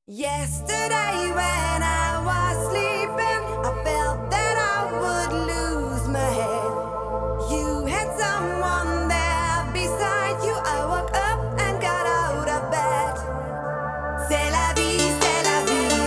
Yesterday when I was sleeping, I felt that I would lose my head. You had someone there beside you. I woke up and got out of bed. C'est la vie, c'est la vie.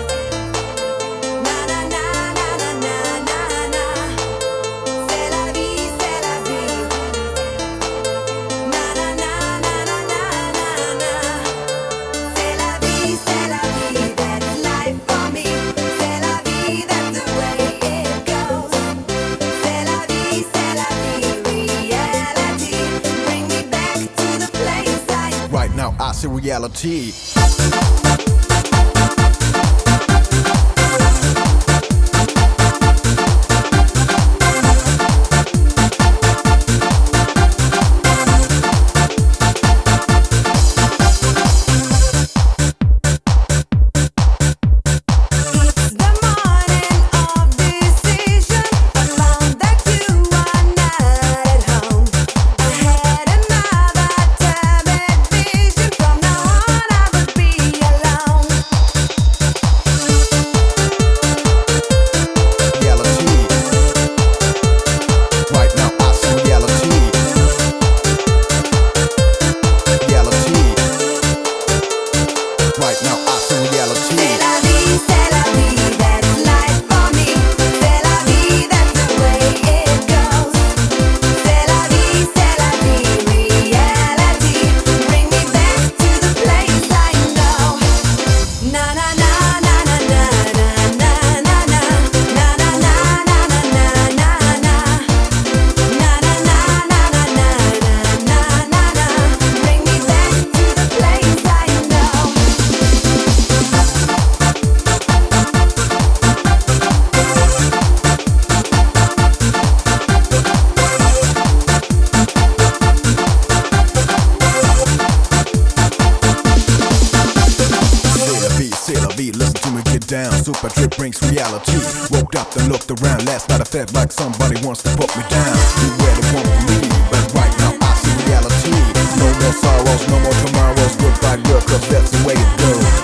Na na na na na na na na. C'est la vie, c'est la vie. Na na na na na na na na. C'est la vie, that's life for me. C'est la vie, that's the way it goes. C'est la vie, reality. Bring me back to the place I. Right now I see reality. Listen to me get down, super trip brings reality. Woke up and looked around, last night I felt like somebody wants to put me down. You where they want me, but right now I see reality. No more sorrows, no more tomorrows, goodbye girl, cause that's the way it goes.